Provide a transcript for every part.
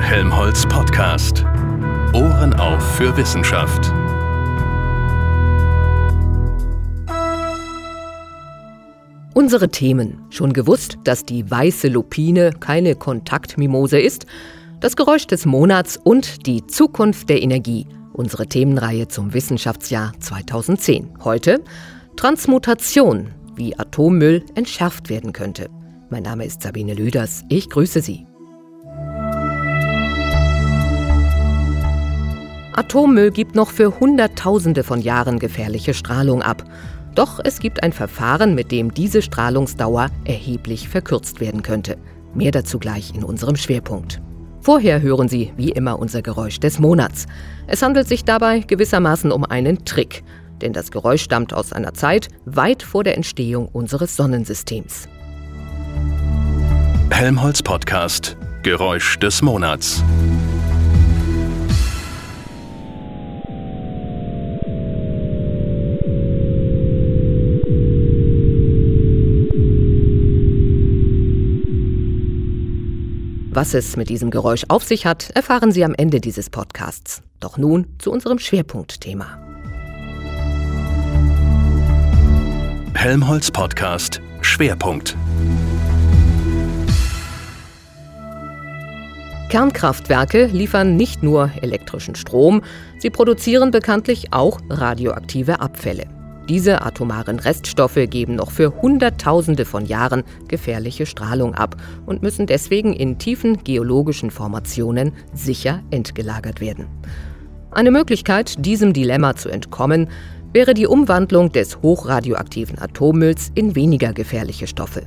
Helmholtz Podcast. Ohren auf für Wissenschaft. Unsere Themen. Schon gewusst, dass die weiße Lupine keine Kontaktmimose ist? Das Geräusch des Monats und die Zukunft der Energie. Unsere Themenreihe zum Wissenschaftsjahr 2010. Heute Transmutation, wie Atommüll entschärft werden könnte. Mein Name ist Sabine Lüders. Ich grüße Sie. Atommüll gibt noch für Hunderttausende von Jahren gefährliche Strahlung ab. Doch es gibt ein Verfahren, mit dem diese Strahlungsdauer erheblich verkürzt werden könnte. Mehr dazu gleich in unserem Schwerpunkt. Vorher hören Sie wie immer unser Geräusch des Monats. Es handelt sich dabei gewissermaßen um einen Trick, denn das Geräusch stammt aus einer Zeit weit vor der Entstehung unseres Sonnensystems. Helmholtz Podcast, Geräusch des Monats. Was es mit diesem Geräusch auf sich hat, erfahren Sie am Ende dieses Podcasts. Doch nun zu unserem Schwerpunktthema. Helmholtz Podcast, Schwerpunkt. Kernkraftwerke liefern nicht nur elektrischen Strom, sie produzieren bekanntlich auch radioaktive Abfälle. Diese atomaren Reststoffe geben noch für Hunderttausende von Jahren gefährliche Strahlung ab und müssen deswegen in tiefen geologischen Formationen sicher entgelagert werden. Eine Möglichkeit, diesem Dilemma zu entkommen, wäre die Umwandlung des hochradioaktiven Atommülls in weniger gefährliche Stoffe.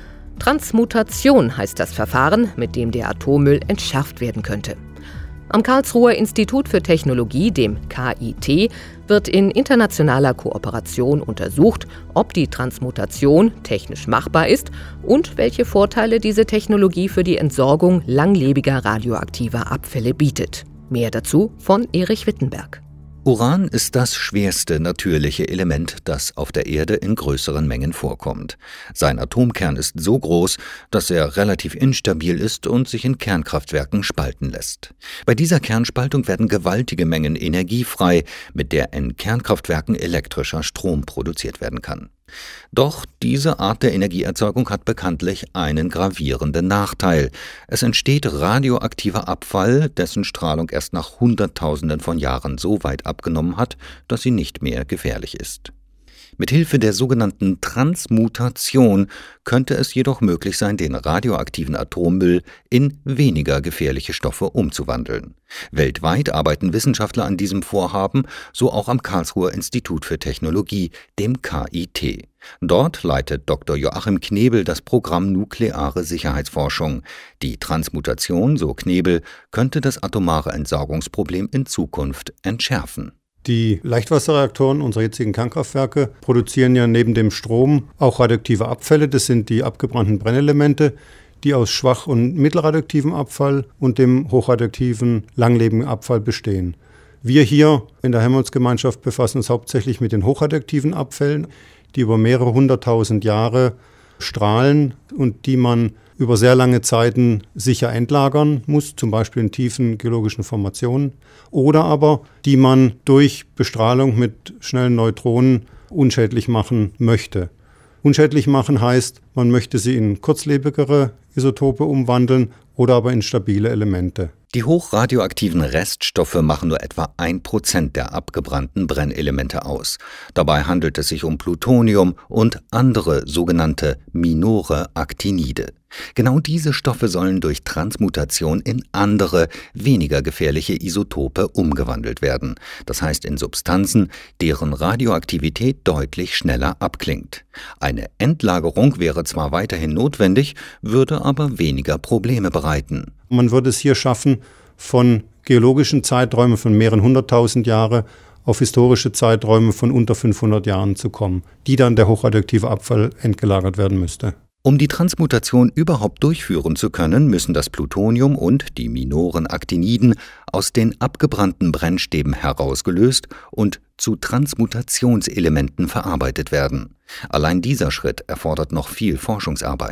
Transmutation heißt das Verfahren, mit dem der Atommüll entschärft werden könnte. Am Karlsruher Institut für Technologie, dem KIT, wird in internationaler Kooperation untersucht, ob die Transmutation technisch machbar ist und welche Vorteile diese Technologie für die Entsorgung langlebiger radioaktiver Abfälle bietet. Mehr dazu von Erich Wittenberg. Uran ist das schwerste natürliche Element, das auf der Erde in größeren Mengen vorkommt. Sein Atomkern ist so groß, dass er relativ instabil ist und sich in Kernkraftwerken spalten lässt. Bei dieser Kernspaltung werden gewaltige Mengen Energie frei, mit der in Kernkraftwerken elektrischer Strom produziert werden kann. Doch diese Art der Energieerzeugung hat bekanntlich einen gravierenden Nachteil. Es entsteht radioaktiver Abfall, dessen Strahlung erst nach Hunderttausenden von Jahren so weit abgenommen hat, dass sie nicht mehr gefährlich ist. Mithilfe der sogenannten Transmutation könnte es jedoch möglich sein, den radioaktiven Atommüll in weniger gefährliche Stoffe umzuwandeln. Weltweit arbeiten Wissenschaftler an diesem Vorhaben, so auch am Karlsruher Institut für Technologie, dem KIT. Dort leitet Dr. Joachim Knebel das Programm Nukleare Sicherheitsforschung. Die Transmutation, so Knebel, könnte das atomare Entsorgungsproblem in Zukunft entschärfen. Die Leichtwasserreaktoren unserer jetzigen Kernkraftwerke produzieren ja neben dem Strom auch radioaktive Abfälle. Das sind die abgebrannten Brennelemente, die aus schwach- und mittelradioaktivem Abfall und dem hochradioaktiven langlebigen Abfall bestehen. Wir hier in der Helmholtz-Gemeinschaft befassen uns hauptsächlich mit den hochradioaktiven Abfällen, die über mehrere hunderttausend Jahre strahlen und die man über sehr lange Zeiten sicher entlagern muss, zum Beispiel in tiefen geologischen Formationen, oder aber die man durch Bestrahlung mit schnellen Neutronen unschädlich machen möchte. Unschädlich machen heißt, man möchte sie in kurzlebigere Isotope umwandeln oder aber in stabile Elemente. Die hochradioaktiven Reststoffe machen nur etwa 1% der abgebrannten Brennelemente aus. Dabei handelt es sich um Plutonium und andere sogenannte minore Actinide. Genau diese Stoffe sollen durch Transmutation in andere, weniger gefährliche Isotope umgewandelt werden. Das heißt in Substanzen, deren Radioaktivität deutlich schneller abklingt. Eine Endlagerung wäre zwar weiterhin notwendig, würde aber weniger Probleme bereiten. Man würde es hier schaffen, von geologischen Zeiträumen von mehreren hunderttausend Jahre auf historische Zeiträume von unter 500 Jahren zu kommen, die dann der hochradioaktive Abfall entgelagert werden müsste. Um die Transmutation überhaupt durchführen zu können, müssen das Plutonium und die minoren Actiniden aus den abgebrannten Brennstäben herausgelöst und zu Transmutationselementen verarbeitet werden. Allein dieser Schritt erfordert noch viel Forschungsarbeit.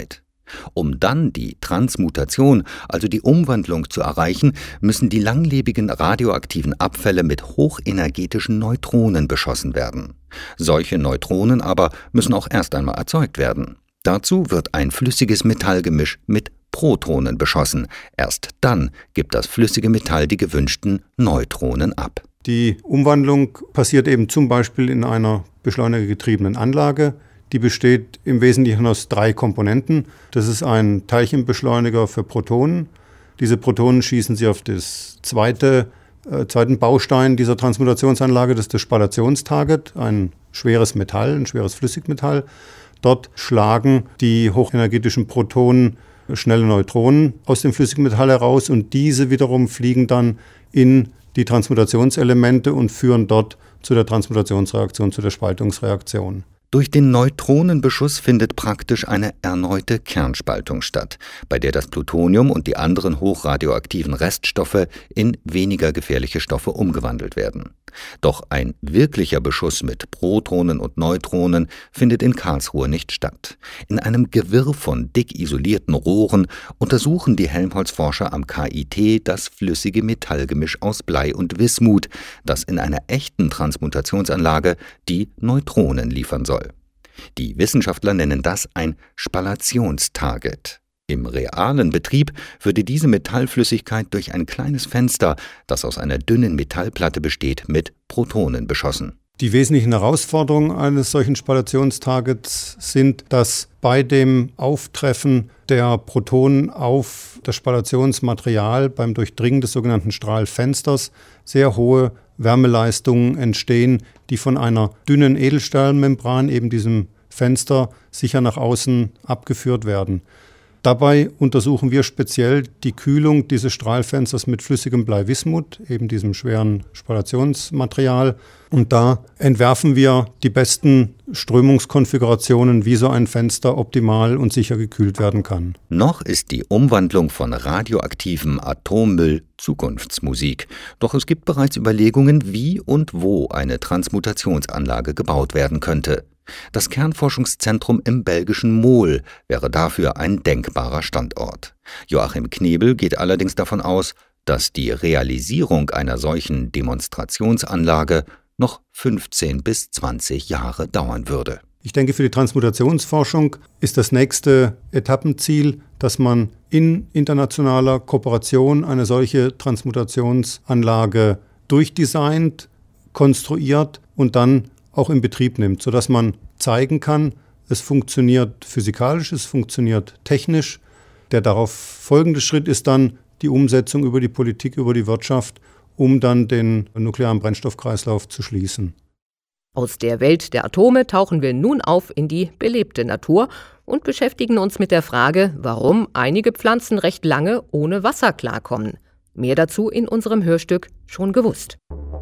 Um dann die Transmutation, also die Umwandlung zu erreichen, müssen die langlebigen radioaktiven Abfälle mit hochenergetischen Neutronen beschossen werden. Solche Neutronen aber müssen auch erst einmal erzeugt werden. Dazu wird ein flüssiges Metallgemisch mit Protonen beschossen. Erst dann gibt das flüssige Metall die gewünschten Neutronen ab. Die Umwandlung passiert eben zum Beispiel in einer beschleunigergetriebenen Anlage. Die besteht im Wesentlichen aus 3 Komponenten. Das ist ein Teilchenbeschleuniger für Protonen. Diese Protonen schießen sie auf das zweiten Baustein dieser Transmutationsanlage, das ist das Spallationstarget, ein schweres Metall, ein schweres Flüssigmetall. Dort schlagen die hochenergetischen Protonen schnelle Neutronen aus dem Flüssigmetall heraus und diese wiederum fliegen dann in die Transmutationselemente und führen dort zu der Transmutationsreaktion, zu der Spaltungsreaktion. Durch den Neutronenbeschuss findet praktisch eine erneute Kernspaltung statt, bei der das Plutonium und die anderen hochradioaktiven Reststoffe in weniger gefährliche Stoffe umgewandelt werden. Doch ein wirklicher Beschuss mit Protonen und Neutronen findet in Karlsruhe nicht statt. In einem Gewirr von dick isolierten Rohren untersuchen die Helmholtz-Forscher am KIT das flüssige Metallgemisch aus Blei und Wismut, das in einer echten Transmutationsanlage die Neutronen liefern soll. Die Wissenschaftler nennen das ein Spallationstarget. Im realen Betrieb würde diese Metallflüssigkeit durch ein kleines Fenster, das aus einer dünnen Metallplatte besteht, mit Protonen beschossen. Die wesentlichen Herausforderungen eines solchen Spallationstargets sind, dass bei dem Auftreffen der Protonen auf das Spallationsmaterial beim Durchdringen des sogenannten Strahlfensters sehr hohe Wärmeleistungen entstehen, die von einer dünnen Edelstahlmembran, eben diesem Fenster, sicher nach außen abgeführt werden. Dabei untersuchen wir speziell die Kühlung dieses Strahlfensters mit flüssigem Bleiwismut, eben diesem schweren Spallationsmaterial. Und da entwerfen wir die besten Strömungskonfigurationen, wie so ein Fenster optimal und sicher gekühlt werden kann. Noch ist die Umwandlung von radioaktivem Atommüll Zukunftsmusik. Doch es gibt bereits Überlegungen, wie und wo eine Transmutationsanlage gebaut werden könnte. Das Kernforschungszentrum im belgischen Mol wäre dafür ein denkbarer Standort. Joachim Knebel geht allerdings davon aus, dass die Realisierung einer solchen Demonstrationsanlage noch 15 bis 20 Jahre dauern würde. Ich denke, für die Transmutationsforschung ist das nächste Etappenziel, dass man in internationaler Kooperation eine solche Transmutationsanlage durchdesignt, konstruiert und dann auch in Betrieb nimmt, sodass man zeigen kann, es funktioniert physikalisch, es funktioniert technisch. Der darauf folgende Schritt ist dann die Umsetzung über die Politik, über die Wirtschaft, um dann den nuklearen Brennstoffkreislauf zu schließen. Aus der Welt der Atome tauchen wir nun auf in die belebte Natur und beschäftigen uns mit der Frage, warum einige Pflanzen recht lange ohne Wasser klarkommen. Mehr dazu in unserem Hörstück Schon gewusst.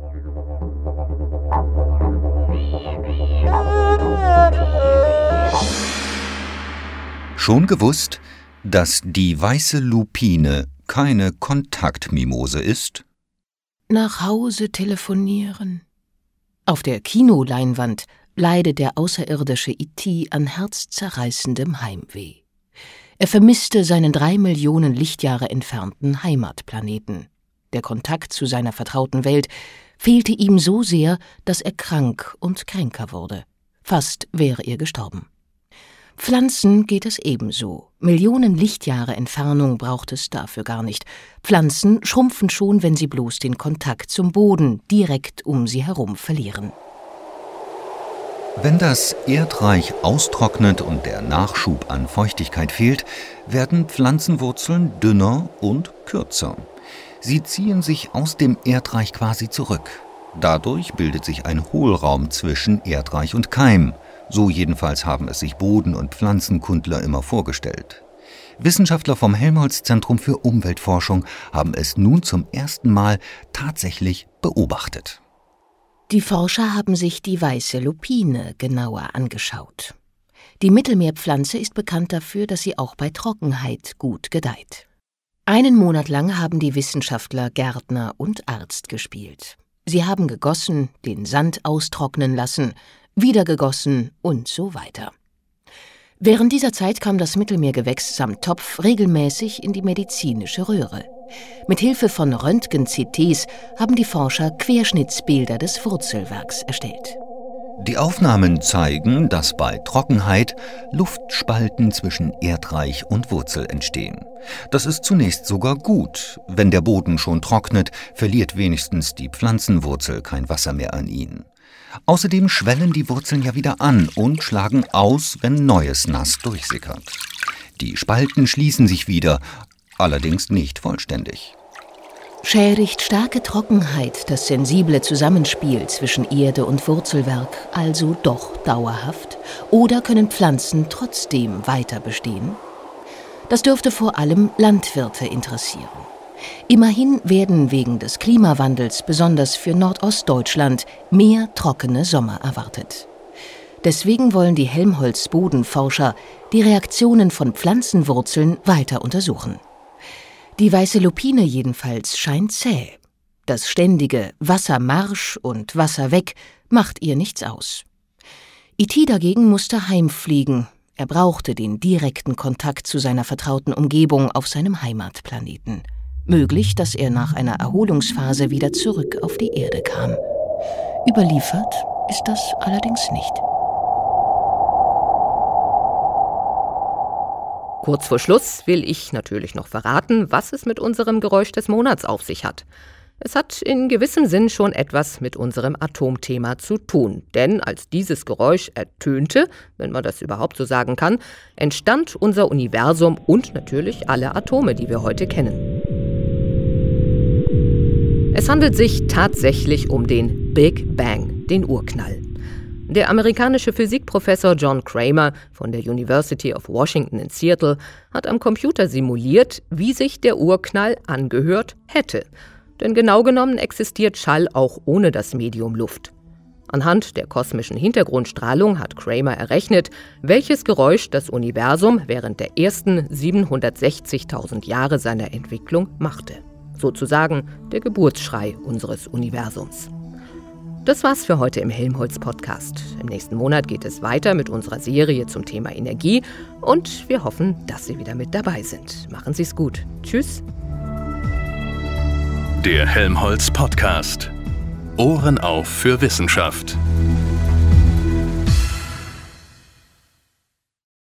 Schon gewusst, dass die weiße Lupine keine Kontaktmimose ist? Nach Hause telefonieren. Auf der Kinoleinwand leidet der außerirdische E.T. an herzzerreißendem Heimweh. Er vermisste seinen 3 Millionen Lichtjahre entfernten Heimatplaneten. Der Kontakt zu seiner vertrauten Welt fehlte ihm so sehr, dass er krank und kränker wurde. Fast wäre er gestorben. Pflanzen geht es ebenso. Millionen Lichtjahre Entfernung braucht es dafür gar nicht. Pflanzen schrumpfen schon, wenn sie bloß den Kontakt zum Boden direkt um sie herum verlieren. Wenn das Erdreich austrocknet und der Nachschub an Feuchtigkeit fehlt, werden Pflanzenwurzeln dünner und kürzer. Sie ziehen sich aus dem Erdreich quasi zurück. Dadurch bildet sich ein Hohlraum zwischen Erdreich und Keim. So jedenfalls haben es sich Boden- und Pflanzenkundler immer vorgestellt. Wissenschaftler vom Helmholtz-Zentrum für Umweltforschung haben es nun zum ersten Mal tatsächlich beobachtet. Die Forscher haben sich die weiße Lupine genauer angeschaut. Die Mittelmeerpflanze ist bekannt dafür, dass sie auch bei Trockenheit gut gedeiht. 1 Monat lang haben die Wissenschaftler Gärtner und Arzt gespielt. Sie haben gegossen, den Sand austrocknen lassen, wieder gegossen und so weiter. Während dieser Zeit kam das Mittelmeergewächs samt Topf regelmäßig in die medizinische Röhre. Mit Hilfe von Röntgen-CTs haben die Forscher Querschnittsbilder des Wurzelwerks erstellt. Die Aufnahmen zeigen, dass bei Trockenheit Luftspalten zwischen Erdreich und Wurzel entstehen. Das ist zunächst sogar gut. Wenn der Boden schon trocknet, verliert wenigstens die Pflanzenwurzel kein Wasser mehr an ihn. Außerdem schwellen die Wurzeln ja wieder an und schlagen aus, wenn neues Nass durchsickert. Die Spalten schließen sich wieder, allerdings nicht vollständig. Schädigt starke Trockenheit das sensible Zusammenspiel zwischen Erde und Wurzelwerk also doch dauerhaft? Oder können Pflanzen trotzdem weiter bestehen? Das dürfte vor allem Landwirte interessieren. Immerhin werden wegen des Klimawandels besonders für Nordostdeutschland mehr trockene Sommer erwartet. Deswegen wollen die Helmholtz-Bodenforscher die Reaktionen von Pflanzenwurzeln weiter untersuchen. Die weiße Lupine jedenfalls scheint zäh. Das ständige Wassermarsch und Wasserweg macht ihr nichts aus. E.T. dagegen musste heimfliegen. Er brauchte den direkten Kontakt zu seiner vertrauten Umgebung auf seinem Heimatplaneten. Möglich, dass er nach einer Erholungsphase wieder zurück auf die Erde kam. Überliefert ist das allerdings nicht. Kurz vor Schluss will ich natürlich noch verraten, was es mit unserem Geräusch des Monats auf sich hat. Es hat in gewissem Sinn schon etwas mit unserem Atomthema zu tun. Denn als dieses Geräusch ertönte, wenn man das überhaupt so sagen kann, entstand unser Universum und natürlich alle Atome, die wir heute kennen. Es handelt sich tatsächlich um den Big Bang, den Urknall. Der amerikanische Physikprofessor John Cramer von der University of Washington in Seattle hat am Computer simuliert, wie sich der Urknall angehört hätte. Denn genau genommen existiert Schall auch ohne das Medium Luft. Anhand der kosmischen Hintergrundstrahlung hat Cramer errechnet, welches Geräusch das Universum während der ersten 760.000 Jahre seiner Entwicklung machte. Sozusagen der Geburtsschrei unseres Universums. Das war's für heute im Helmholtz-Podcast. Im nächsten Monat geht es weiter mit unserer Serie zum Thema Energie und wir hoffen, dass Sie wieder mit dabei sind. Machen Sie's gut. Tschüss. Der Helmholtz-Podcast. Ohren auf für Wissenschaft.